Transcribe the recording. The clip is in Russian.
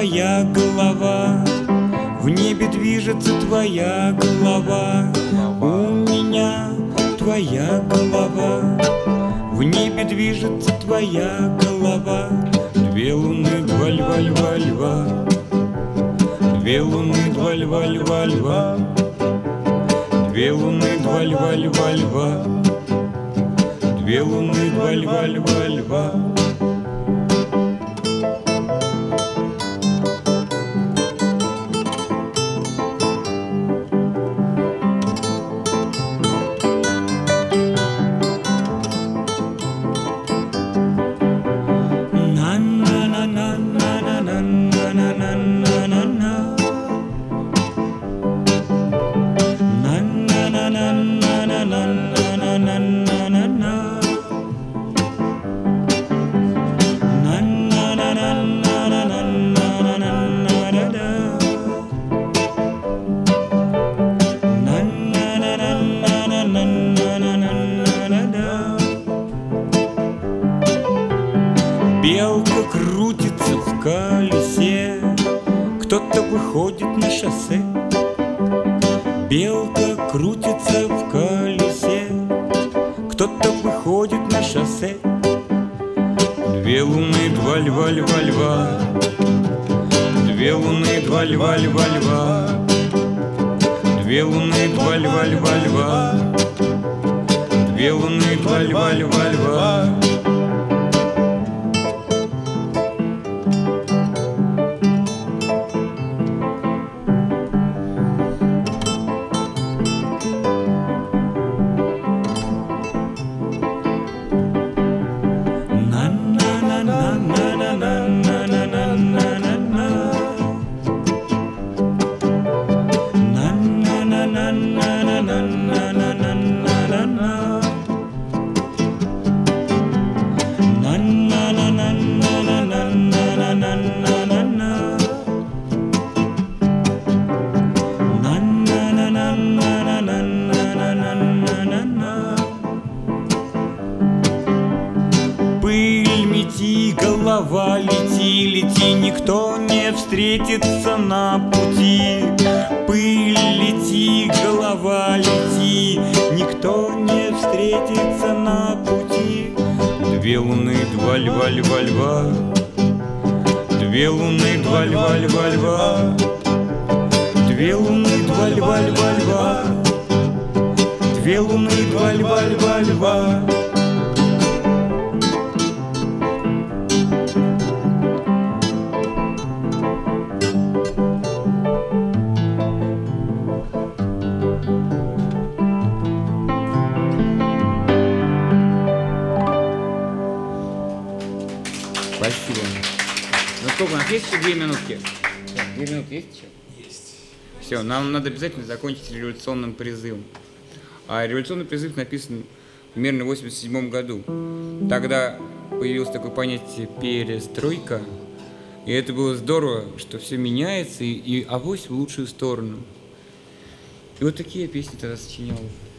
твоя голова, в небе движется твоя голова, у меня твоя голова, в небе движется твоя голова. Две луны, два льва, льва, льва, две луны, два льва, льва, льва, две луны, два льва, льва, льва, две луны, два льва, льва, льва. Белка крутится в колесе, кто-то выходит на шоссе. Белка крутится в колесе, кто-то выходит на шоссе. Две луны, два льва, льва, льва, две луны, два льва, льва, льва, две луны, два льва, льва, льва, две луны, два льва, льва, льва. Пыль мети, голова лети, лети, никто не встретится на пути. Пыль лети, голова лети, никто не встретится на пути. Две луны, два льва, льва, льва, две луны, два льва, льва, льва, две луны, два льва, льва, льва, две луны, два льва, льва, льва. Спасибо. Ну сколько у нас есть еще 2 минутки? 2 минуты есть еще? Есть. Все, нам надо обязательно закончить революционным призывом. А революционный призыв написан примерно в 1987 году. Тогда появилось такое понятие перестройка. И это было здорово, что все меняется, и авось в лучшую сторону. И вот такие песни тогда сочинял.